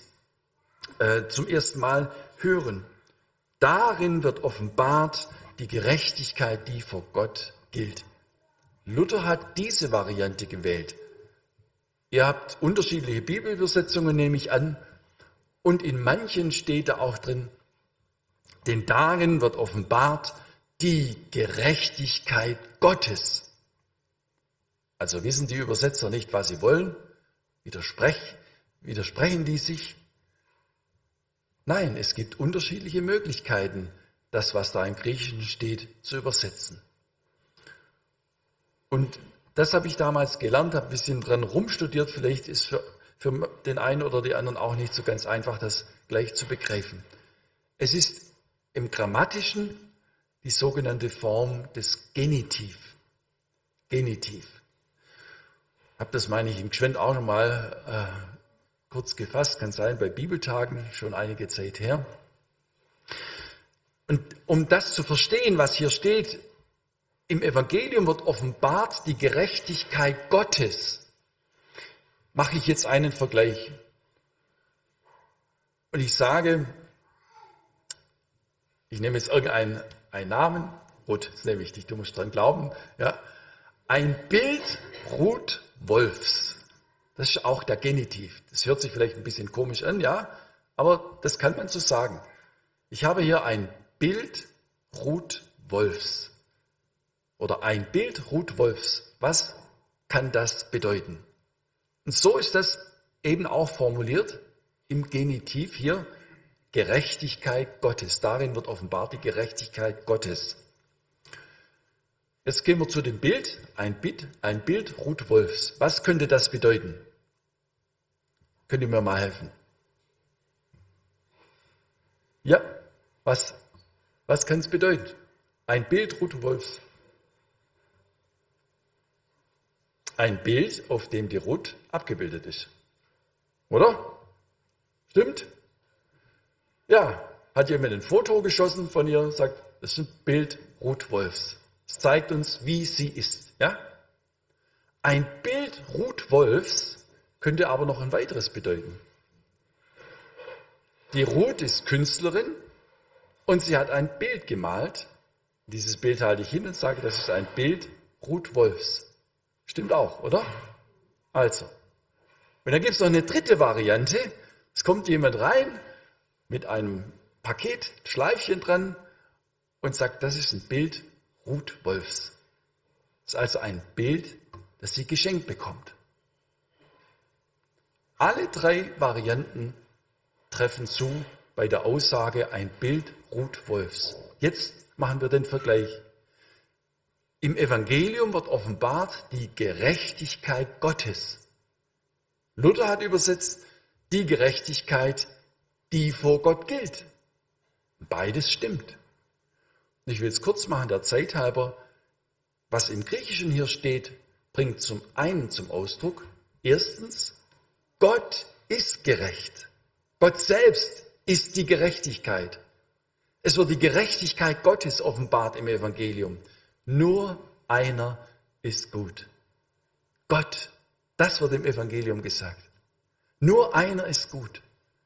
zum ersten Mal hören. Darin wird offenbart die Gerechtigkeit, die vor Gott gilt. Luther hat diese Variante gewählt. Ihr habt unterschiedliche Bibelübersetzungen, nehme ich an, und in manchen steht da auch drin, denn darin wird offenbart die Gerechtigkeit Gottes. Also wissen die Übersetzer nicht, was sie wollen? Widersprechen die sich? Nein, es gibt unterschiedliche Möglichkeiten, das, was da im Griechischen steht, zu übersetzen. Und das habe ich damals gelernt, habe ein bisschen dran rumstudiert. Vielleicht ist für den einen oder die anderen auch nicht so ganz einfach, das gleich zu begreifen. Es ist im Grammatischen die sogenannte Form des Genitiv. Genitiv. Ich habe das, meine ich, im Gschwend auch noch mal kurz gefasst, kann sein, bei Bibeltagen, schon einige Zeit her. Und um das zu verstehen, was hier steht, im Evangelium wird offenbart die Gerechtigkeit Gottes. Mache ich jetzt einen Vergleich. Und ich sage, ich nehme jetzt irgendeinen Namen, Ruth, ist sehr wichtig, du musst dran glauben, ja. Ein Bild Ruth Wolfs. Das ist auch der Genitiv. Das hört sich vielleicht ein bisschen komisch an, ja, aber das kann man so sagen. Ich habe hier ein Bild Ruth Wolfs. Oder ein Bild Ruth Wolfs. Was kann das bedeuten? Und so ist das eben auch formuliert im Genitiv hier. Gerechtigkeit Gottes. Darin wird offenbart die Gerechtigkeit Gottes. Jetzt gehen wir zu dem Bild. Ein Bild Ruth Wolfs. Was könnte das bedeuten? Könnt ihr mir mal helfen? Ja, was kann es bedeuten? Ein Bild Ruth Wolfs. ein Bild, auf dem die Ruth abgebildet ist. Oder? Stimmt? Ja, hat jemand ein Foto geschossen von ihr und sagt, das ist ein Bild Ruth Wolfs. Es zeigt uns, wie sie ist. Ja? Ein Bild Ruth Wolfs könnte aber noch ein weiteres bedeuten. Die Ruth ist Künstlerin und sie hat ein Bild gemalt. Dieses Bild halte ich hin und sage, das ist ein Bild Ruth Wolfs. Stimmt auch, oder? Also. Und dann gibt es noch eine dritte Variante. Es kommt jemand rein mit einem Paket, Schleifchen dran und sagt, das ist ein Bild Ruth Wolfs. Das ist also ein Bild, das sie geschenkt bekommt. Alle drei Varianten treffen zu bei der Aussage ein Bild Ruth Wolfs. Jetzt machen wir den Vergleich. Im Evangelium wird offenbart die Gerechtigkeit Gottes. Luther hat übersetzt, die Gerechtigkeit, die vor Gott gilt. Beides stimmt. Ich will es kurz machen, der Zeit halber. Was im Griechischen hier steht, bringt zum einen zum Ausdruck, erstens, Gott ist gerecht. Gott selbst ist die Gerechtigkeit. Es wird die Gerechtigkeit Gottes offenbart im Evangelium. Nur einer ist gut. Gott, das wird im Evangelium gesagt. Nur einer ist gut.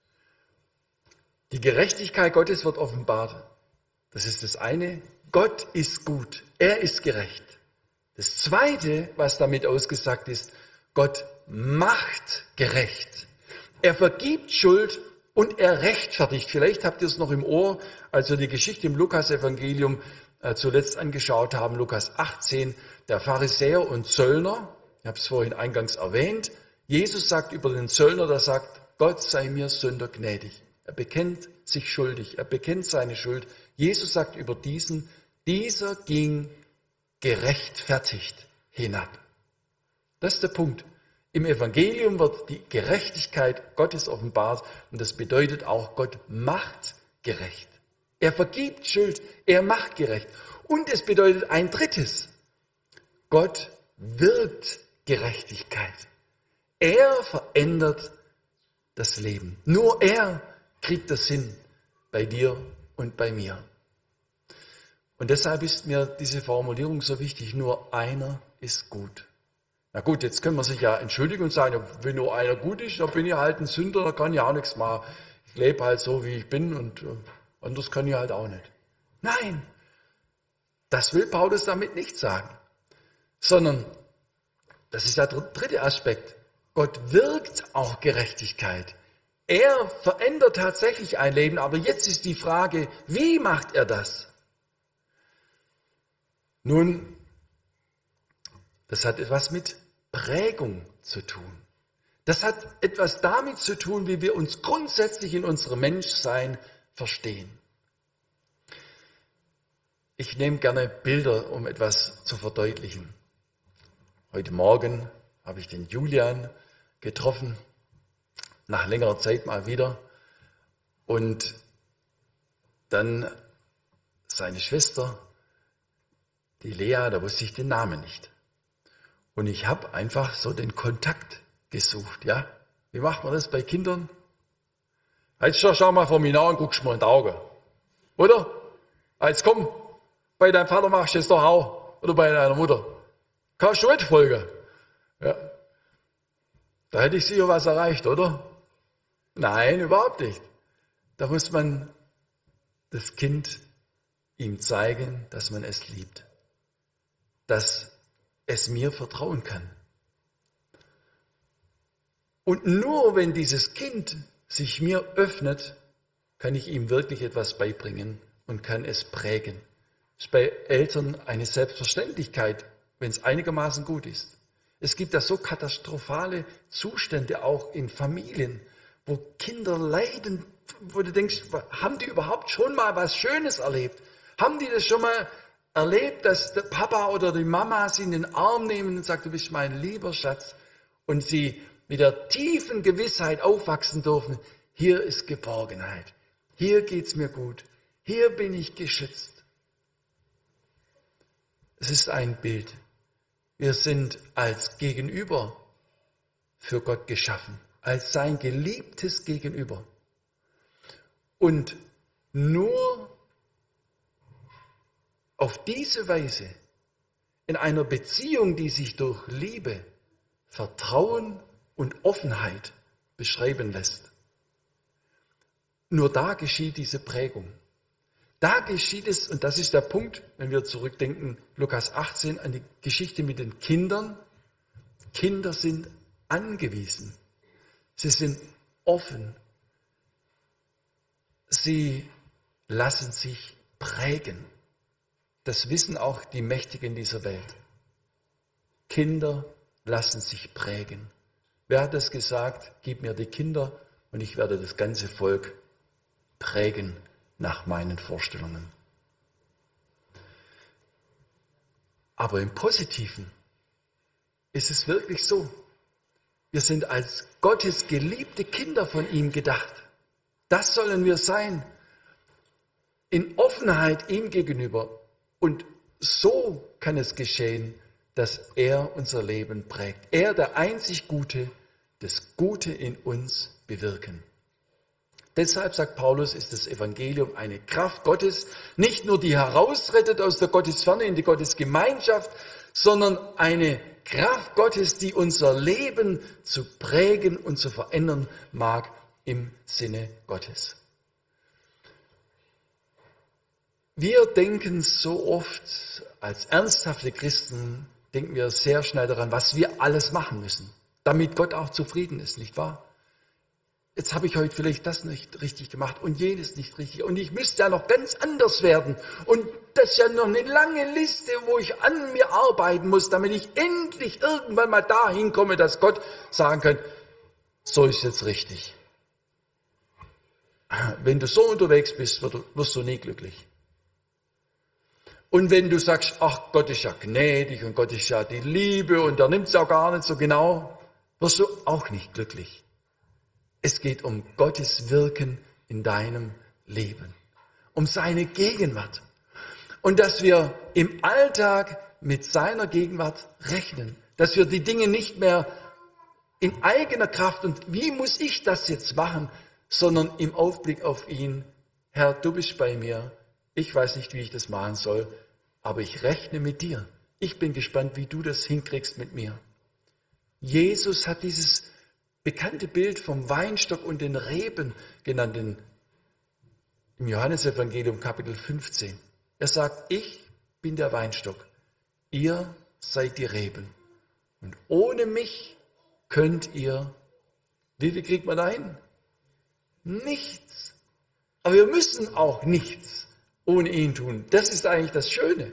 Die Gerechtigkeit Gottes wird offenbart. Das ist das eine. Gott ist gut. Er ist gerecht. Das zweite, was damit ausgesagt ist, Gott macht gerecht. Er vergibt Schuld und er rechtfertigt. Vielleicht habt ihr es noch im Ohr, als wir die Geschichte im Lukas-Evangelium zuletzt angeschaut haben, Lukas 18, der Pharisäer und Zöllner, ich habe es vorhin eingangs erwähnt, Jesus sagt über den Zöllner, der sagt, Gott sei mir Sünder gnädig. Er bekennt sich schuldig, er bekennt seine Schuld. Jesus sagt über diesen, dieser ging gerechtfertigt hinab. Das ist der Punkt. Im Evangelium wird die Gerechtigkeit Gottes offenbart und das bedeutet auch, Gott macht gerecht. Er vergibt Schuld, er macht gerecht. Und es bedeutet ein drittes, Gott wirkt Gerechtigkeit. Er verändert das Leben. Nur er kriegt das hin bei dir und bei mir. Und deshalb ist mir diese Formulierung so wichtig, nur einer ist gut. Na gut, jetzt können wir sich ja entschuldigen und sagen, wenn nur einer gut ist, dann bin ich halt ein Sünder, da kann ich auch nichts machen. Ich lebe halt so, wie ich bin und anders kann ich halt auch nicht. Nein, das will Paulus damit nicht sagen, sondern das ist der dritte Aspekt. Gott wirkt auch Gerechtigkeit. Er verändert tatsächlich ein Leben, aber jetzt ist die Frage, wie macht er das? Nun, das hat etwas mit Prägung zu tun. Das hat etwas damit zu tun, wie wir uns grundsätzlich in unserem Menschsein verstehen. Ich nehme gerne Bilder, um etwas zu verdeutlichen. Heute Morgen habe ich den Julian getroffen, nach längerer Zeit mal wieder. Und dann seine Schwester, die Lea, da wusste ich den Namen nicht. Und ich habe einfach so den Kontakt gesucht. Ja, wie macht man das bei Kindern? Jetzt schau mal vor mir an und guckst mal in die Augen. Oder? Jetzt komm, bei deinem Vater machst du es doch auch. Oder bei deiner Mutter. Kannst du mitfolgen? Ja. Da hätte ich sicher was erreicht, oder? Nein, überhaupt nicht. Da muss man das Kind ihm zeigen, dass man es liebt. Dass es mir vertrauen kann. Und nur wenn dieses Kind sich mir öffnet, kann ich ihm wirklich etwas beibringen und kann es prägen. Das ist bei Eltern eine Selbstverständlichkeit, wenn es einigermaßen gut ist. Es gibt da so katastrophale Zustände auch in Familien, wo Kinder leiden, wo du denkst, haben die überhaupt schon mal was Schönes erlebt? Haben die das schon mal erlebt, dass der Papa oder die Mama sie in den Arm nehmen und sagt, du bist mein lieber Schatz, und sie mit der tiefen Gewissheit aufwachsen dürfen, hier ist Geborgenheit, hier geht's mir gut, hier bin ich geschützt. Es ist ein Bild. Wir sind als Gegenüber für Gott geschaffen, als sein geliebtes Gegenüber. Und nur auf diese Weise, in einer Beziehung, die sich durch Liebe, Vertrauen und Offenheit beschreiben lässt, nur da geschieht diese Prägung. Da geschieht es, und das ist der Punkt, wenn wir zurückdenken, Lukas 18, an die Geschichte mit den Kindern. Kinder sind angewiesen. Sie sind offen. Sie lassen sich prägen. Das wissen auch die Mächtigen dieser Welt. Kinder lassen sich prägen. Wer hat das gesagt? Gib mir die Kinder und ich werde das ganze Volk prägen nach meinen Vorstellungen. Aber im Positiven ist es wirklich so. Wir sind als Gottes geliebte Kinder von ihm gedacht. Das sollen wir sein. In Offenheit ihm gegenüber. Und so kann es geschehen, dass er unser Leben prägt. Er, der einzig Gute, das Gute in uns bewirken. Deshalb, sagt Paulus, ist das Evangelium eine Kraft Gottes, nicht nur die herausrettet aus der Gottesferne in die Gottesgemeinschaft, sondern eine Kraft Gottes, die unser Leben zu prägen und zu verändern mag im Sinne Gottes. Wir denken so oft, als ernsthafte Christen, denken wir sehr schnell daran, was wir alles machen müssen, damit Gott auch zufrieden ist, nicht wahr? Jetzt habe ich heute vielleicht das nicht richtig gemacht und jenes nicht richtig und ich müsste ja noch ganz anders werden und das ist ja noch eine lange Liste, wo ich an mir arbeiten muss, damit ich endlich irgendwann mal dahin komme, dass Gott sagen kann, so ist jetzt richtig. Wenn du so unterwegs bist, wirst du nie glücklich. Und wenn du sagst, ach, Gott ist ja gnädig und Gott ist ja die Liebe und er nimmt es auch gar nicht so genau, wirst du auch nicht glücklich. Es geht um Gottes Wirken in deinem Leben, um seine Gegenwart. Und dass wir im Alltag mit seiner Gegenwart rechnen, dass wir die Dinge nicht mehr in eigener Kraft und wie muss ich das jetzt machen, sondern im Aufblick auf ihn, Herr, du bist bei mir, ich weiß nicht, wie ich das machen soll, aber ich rechne mit dir. Ich bin gespannt, wie du das hinkriegst mit mir. Jesus hat dieses bekannte Bild vom Weinstock und den Reben genannt im Johannesevangelium Kapitel 15. Er sagt, ich bin der Weinstock, ihr seid die Reben. Und ohne mich könnt ihr, wie viel kriegt man da hin? Nichts. Aber wir müssen auch nichts ohne ihn tun. Das ist eigentlich das Schöne.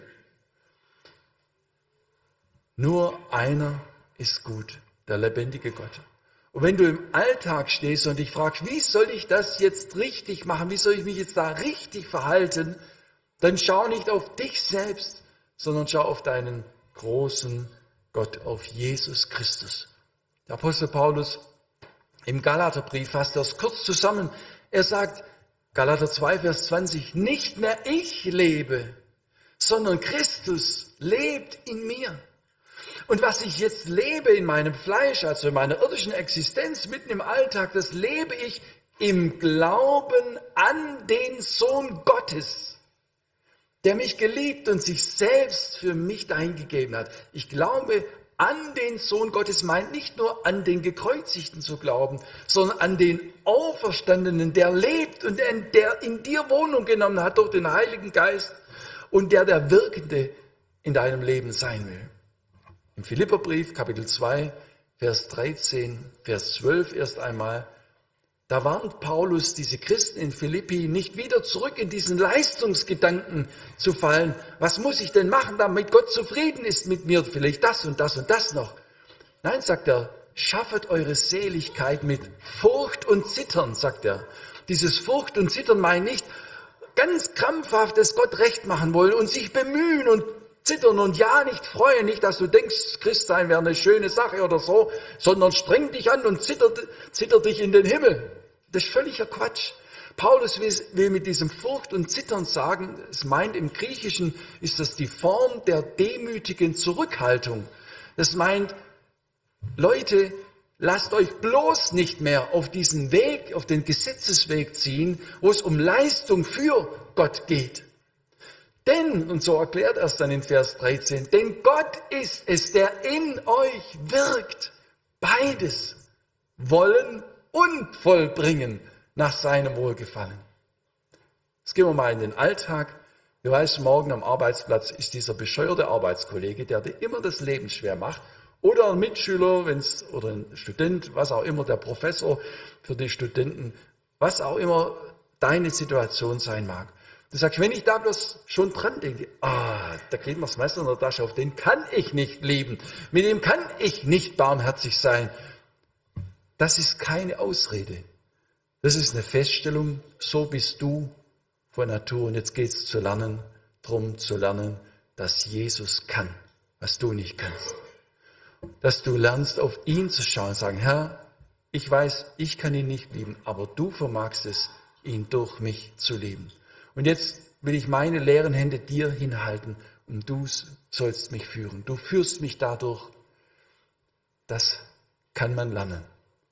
Nur einer ist gut, der lebendige Gott. Und wenn du im Alltag stehst und dich fragst, wie soll ich das jetzt richtig machen, wie soll ich mich jetzt da richtig verhalten, dann schau nicht auf dich selbst, sondern schau auf deinen großen Gott, auf Jesus Christus. Der Apostel Paulus im Galaterbrief fasst das kurz zusammen. Er sagt, Galater 2, Vers 20, nicht mehr ich lebe, sondern Christus lebt in mir. Und was ich jetzt lebe in meinem Fleisch, also in meiner irdischen Existenz, mitten im Alltag, das lebe ich im Glauben an den Sohn Gottes, der mich geliebt und sich selbst für mich dahingegeben hat. Ich glaube an den Sohn Gottes, meint nicht nur an den Gekreuzigten zu glauben, sondern an den Auferstandenen, der lebt und der in dir Wohnung genommen hat durch den Heiligen Geist und der Wirkende in deinem Leben sein will. Im Philipperbrief, Kapitel 2, Vers 13, Vers 12 erst einmal, da warnt Paulus diese Christen in Philippi, nicht wieder zurück in diesen Leistungsgedanken zu fallen. Was muss ich denn machen, damit Gott zufrieden ist mit mir? Vielleicht das und das und das noch. Nein, sagt er, schaffet eure Seligkeit mit Furcht und Zittern, sagt er. Dieses Furcht und Zittern meint nicht ganz krampfhaft es Gott recht machen wollen und sich bemühen und zittern und ja nicht freuen, nicht, dass du denkst, Christsein wäre eine schöne Sache oder so, sondern streng dich an und zitter dich in den Himmel. Das ist völliger Quatsch. Paulus will mit diesem Furcht und Zittern sagen, es meint im Griechischen ist das die Form der demütigen Zurückhaltung. Das meint, Leute, lasst euch bloß nicht mehr auf diesen Weg, auf den Gesetzesweg ziehen, wo es um Leistung für Gott geht. Denn, und so erklärt er es dann in Vers 13, denn Gott ist es, der in euch wirkt, beides, wollen und vollbringen nach seinem Wohlgefallen. Jetzt gehen wir mal in den Alltag. Du weißt, morgen am Arbeitsplatz ist dieser bescheuerte Arbeitskollege, der dir immer das Leben schwer macht. Oder ein Mitschüler, oder ein Student, was auch immer, der Professor für die Studenten, was auch immer deine Situation sein mag. Du sagst, wenn ich da bloß schon dran denke, da geht mir das Messer in der Tasche auf, den kann ich nicht lieben, mit dem kann ich nicht barmherzig sein. Das ist keine Ausrede. Das ist eine Feststellung, so bist du von Natur. Und jetzt geht es darum zu lernen, dass Jesus kann, was du nicht kannst. Dass du lernst, auf ihn zu schauen und sagen, Herr, ich weiß, ich kann ihn nicht lieben, aber du vermagst es, ihn durch mich zu lieben. Und jetzt will ich meine leeren Hände dir hinhalten und du sollst mich führen. Du führst mich dadurch. Das kann man lernen.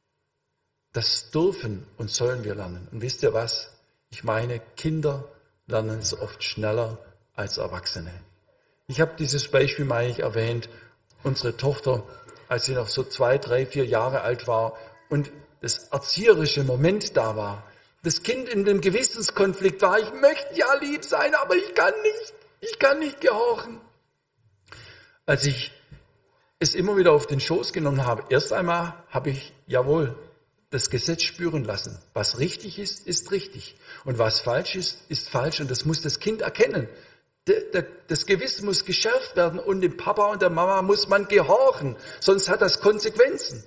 Das dürfen und sollen wir lernen. Und wisst ihr was? Ich meine, Kinder lernen es oft schneller als Erwachsene. Ich habe dieses Beispiel, meine ich, erwähnt. Unsere Tochter, als sie noch so 2, 3, 4 Jahre alt war und das erzieherische Moment da war, das Kind in dem Gewissenskonflikt war, ich möchte ja lieb sein, aber ich kann nicht gehorchen. Als ich es immer wieder auf den Schoß genommen habe, erst einmal habe ich, jawohl, das Gesetz spüren lassen. Was richtig ist, ist richtig. Und was falsch ist, ist falsch. Und das muss das Kind erkennen. Das Gewissen muss geschärft werden und dem Papa und der Mama muss man gehorchen. Sonst hat das Konsequenzen.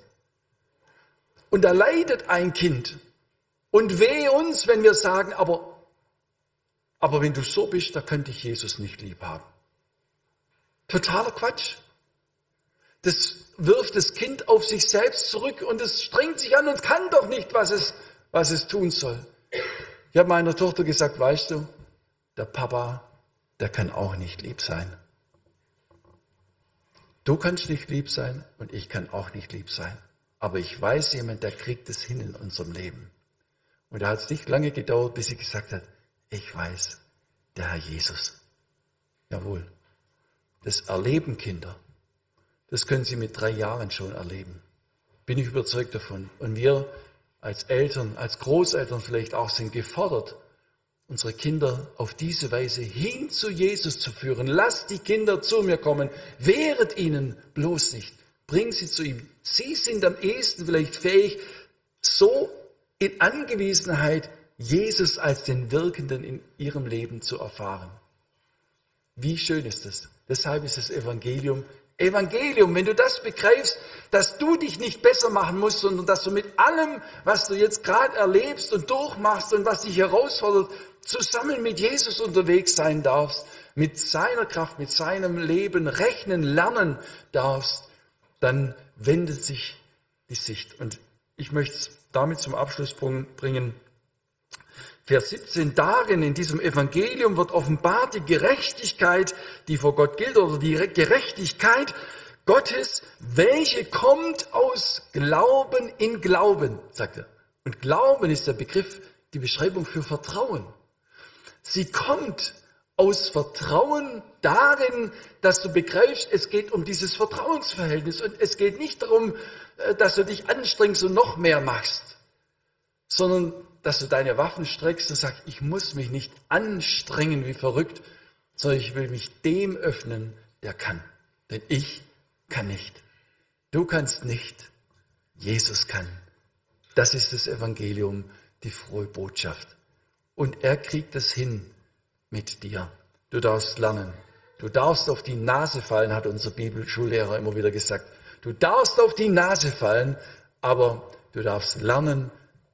Und da leidet ein Kind. Und wehe uns, wenn wir sagen, aber wenn du so bist, da könnte ich Jesus nicht lieb haben. Totaler Quatsch. Das wirft das Kind auf sich selbst zurück und es strengt sich an und kann doch nicht, was es tun soll. Ich habe meiner Tochter gesagt, weißt du, der Papa, der kann auch nicht lieb sein. Du kannst nicht lieb sein und ich kann auch nicht lieb sein. Aber ich weiß jemand, der kriegt es hin in unserem Leben. Und da hat es nicht lange gedauert, bis sie gesagt hat, ich weiß, der Herr Jesus. Jawohl, das erleben Kinder. Das können sie mit 3 Jahren schon erleben. Bin ich überzeugt davon. Und wir als Eltern, als Großeltern vielleicht auch sind gefordert, unsere Kinder auf diese Weise hin zu Jesus zu führen. Lasst die Kinder zu mir kommen. Wehret ihnen bloß nicht. Bring sie zu ihm. Sie sind am ehesten vielleicht fähig, so in Angewiesenheit Jesus als den Wirkenden in ihrem Leben zu erfahren. Wie schön ist das? Deshalb ist das Evangelium, wenn du das begreifst, dass du dich nicht besser machen musst, sondern dass du mit allem, was du jetzt gerade erlebst und durchmachst und was dich herausfordert, zusammen mit Jesus unterwegs sein darfst, mit seiner Kraft, mit seinem Leben rechnen, lernen darfst, dann wendet sich die Sicht. Und ich möchte es damit zum Abschluss bringen. Vers 17, darin in diesem Evangelium wird offenbart die Gerechtigkeit, die vor Gott gilt, oder die Gerechtigkeit Gottes, welche kommt aus Glauben in Glauben, sagt er. Und Glauben ist der Begriff, die Beschreibung für Vertrauen. Sie kommt aus Vertrauen darin, dass du begreifst, es geht um dieses Vertrauensverhältnis und es geht nicht darum, dass du dich anstrengst und noch mehr machst, sondern dass du deine Waffen streckst und sagst, ich muss mich nicht anstrengen wie verrückt, sondern ich will mich dem öffnen, der kann. Denn ich kann nicht. Du kannst nicht. Jesus kann. Das ist das Evangelium, die frohe Botschaft. Und er kriegt es hin mit dir. Du darfst lernen. Du darfst auf die Nase fallen, hat unser Bibelschullehrer immer wieder gesagt. Du darfst auf die Nase fallen, aber du darfst lernen,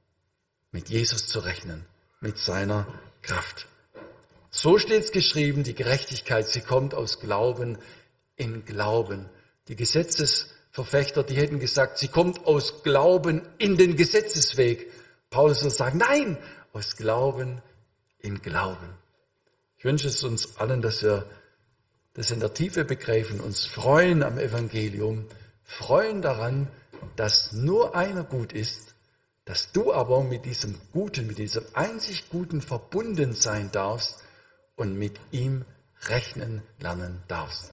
mit Jesus zu rechnen, mit seiner Kraft. So steht es geschrieben, die Gerechtigkeit, sie kommt aus Glauben in Glauben. Die Gesetzesverfechter, die hätten gesagt, sie kommt aus Glauben in den Gesetzesweg. Paulus wird sagen, nein, aus Glauben in Glauben. Ich wünsche es uns allen, dass wir das in der Tiefe begreifen, uns freuen am Evangelium, freuen daran, dass nur einer gut ist, dass du aber mit diesem Guten, mit diesem einzig Guten verbunden sein darfst und mit ihm rechnen lernen darfst.